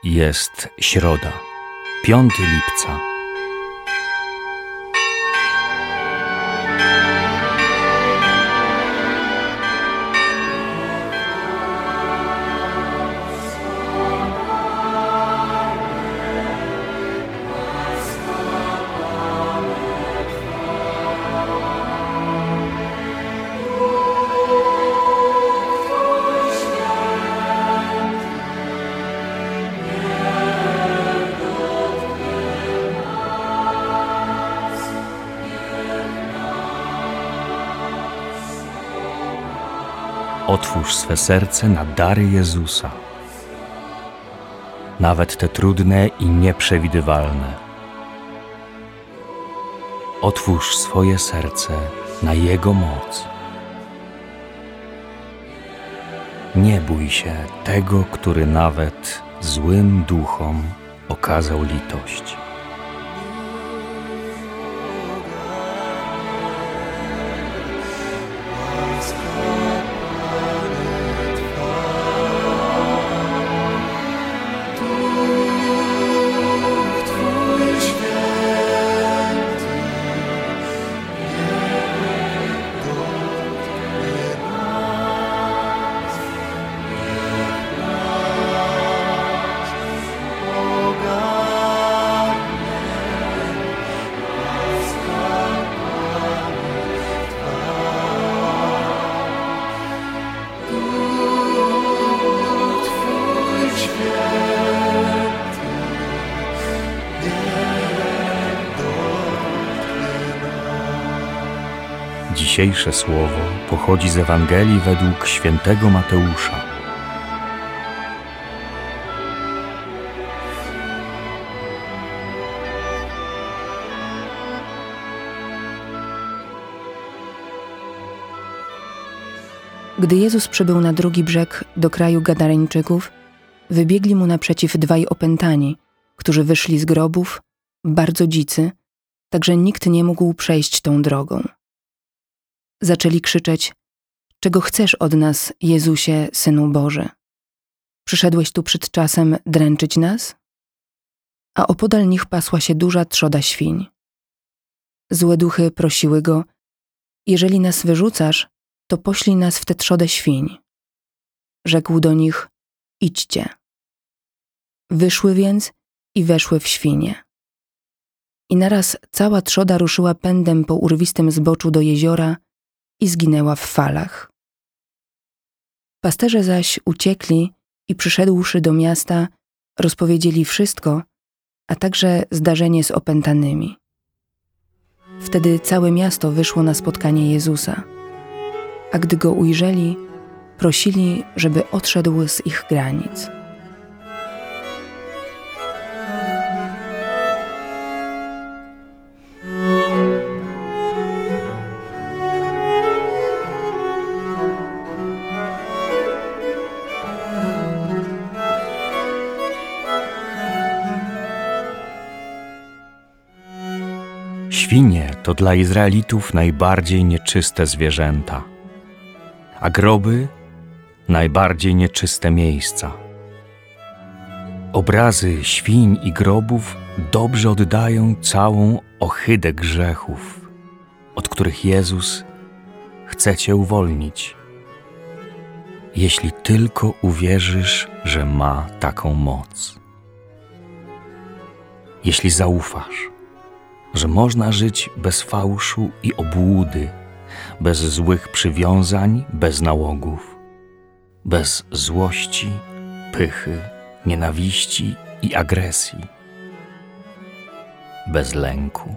Jest środa, 5 lipca. Otwórz swe serce na dary Jezusa, nawet te trudne i nieprzewidywalne. Otwórz swoje serce na Jego moc. Nie bój się tego, który nawet złym duchom okazał litość. Dzisiejsze słowo pochodzi z Ewangelii według świętego Mateusza. Gdy Jezus przybył na drugi brzeg do kraju Gadareńczyków, wybiegli mu naprzeciw dwaj opętani, którzy wyszli z grobów, bardzo dzicy, tak że nikt nie mógł przejść tą drogą. Zaczęli krzyczeć: czego chcesz od nas, Jezusie, Synu Boży? Przyszedłeś tu przed czasem dręczyć nas? A opodal nich pasła się duża trzoda świń. Złe duchy prosiły go: jeżeli nas wyrzucasz, to poślij nas w tę trzodę świń. Rzekł do nich: idźcie. Wyszły więc i weszły w świnie. I naraz cała trzoda ruszyła pędem po urwistym zboczu do jeziora i zginęła w falach. Pasterze zaś uciekli i przyszedłszy do miasta, rozpowiedzieli wszystko, a także zdarzenie z opętanymi. Wtedy całe miasto wyszło na spotkanie Jezusa, a gdy Go ujrzeli, prosili, żeby odszedł z ich granic. Świnie to dla Izraelitów najbardziej nieczyste zwierzęta, a groby najbardziej nieczyste miejsca. Obrazy świń i grobów dobrze oddają całą ohydę grzechów, od których Jezus chce Cię uwolnić, jeśli tylko uwierzysz, że ma taką moc. Jeśli zaufasz, że można żyć bez fałszu i obłudy, bez złych przywiązań, bez nałogów, bez złości, pychy, nienawiści i agresji, bez lęku.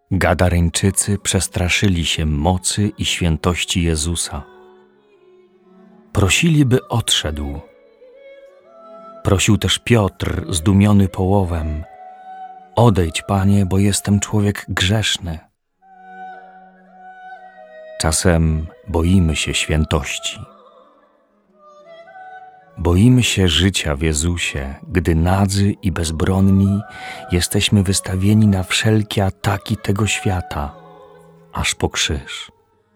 Gadareńczycy przestraszyli się mocy i świętości Jezusa. Prosili, by odszedł. Prosił też Piotr, zdumiony połowem: odejdź, Panie, bo jestem człowiek grzeszny. Czasem boimy się świętości. Boimy się życia w Jezusie, gdy nadzy i bezbronni jesteśmy wystawieni na wszelkie ataki tego świata, aż po krzyż.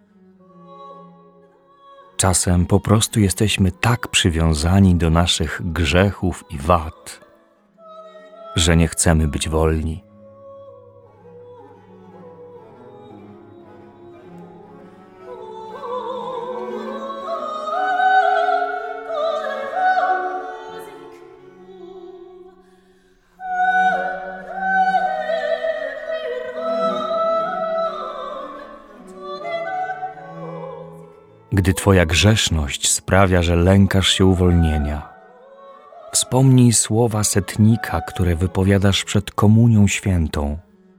Czasem po prostu jesteśmy tak przywiązani do naszych grzechów i wad, że nie chcemy być wolni. Gdy Twoja grzeszność sprawia, że lękasz się uwolnienia, wspomnij słowa setnika, które wypowiadasz przed komunią świętą.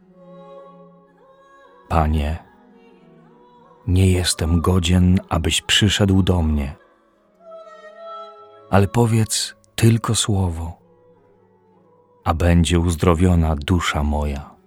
Panie, nie jestem godzien, abyś przyszedł do mnie, ale powiedz tylko słowo, a będzie uzdrowiona dusza moja.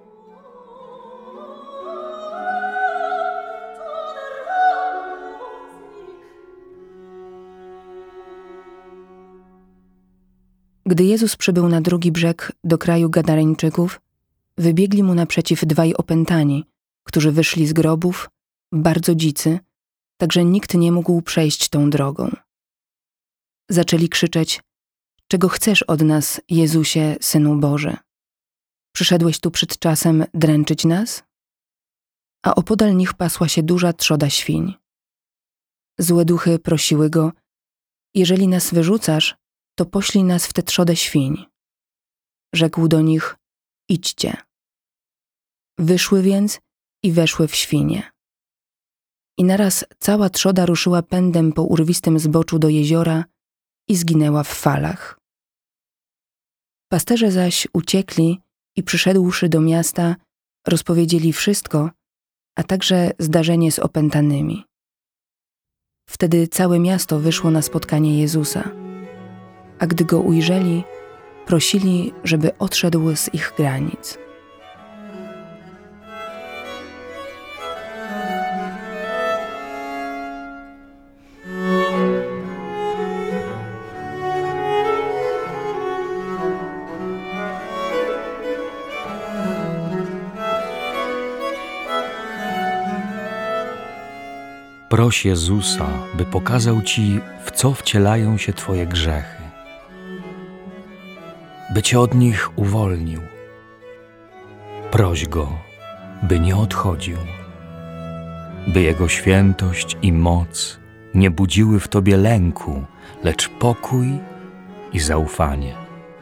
Gdy Jezus przybył na drugi brzeg do kraju Gadareńczyków, wybiegli mu naprzeciw dwaj opętani, którzy wyszli z grobów, bardzo dzicy, tak że nikt nie mógł przejść tą drogą. Zaczęli krzyczeć: czego chcesz od nas, Jezusie, Synu Boży? Przyszedłeś tu przed czasem dręczyć nas? A opodal nich pasła się duża trzoda świń. Złe duchy prosiły go: jeżeli nas wyrzucasz, to poślij nas w tę trzodę świń. Rzekł do nich: idźcie. Wyszły więc i weszły w świnie. I naraz cała trzoda ruszyła pędem po urwistym zboczu do jeziora i zginęła w falach. Pasterze zaś uciekli i przyszedłszy do miasta, rozpowiedzieli wszystko, a także zdarzenie z opętanymi. Wtedy całe miasto wyszło na spotkanie Jezusa, a gdy Go ujrzeli, prosili, żeby odszedł z ich granic. Proś Jezusa, by pokazał Ci, w co wcielają się Twoje grzechy, by Cię od nich uwolnił. Proś Go, by nie odchodził, by Jego świętość i moc nie budziły w Tobie lęku, lecz pokój i zaufanie.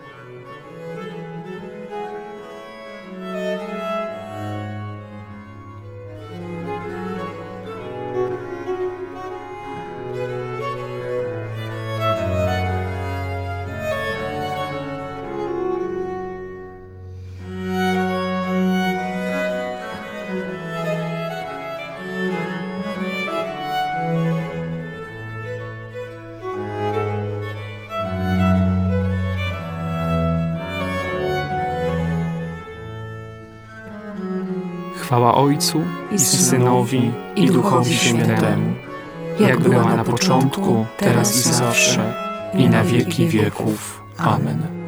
Chwała Ojcu i Synowi, i Duchowi Świętemu, jak była na początku, teraz i zawsze, i na wieki wieków. Amen.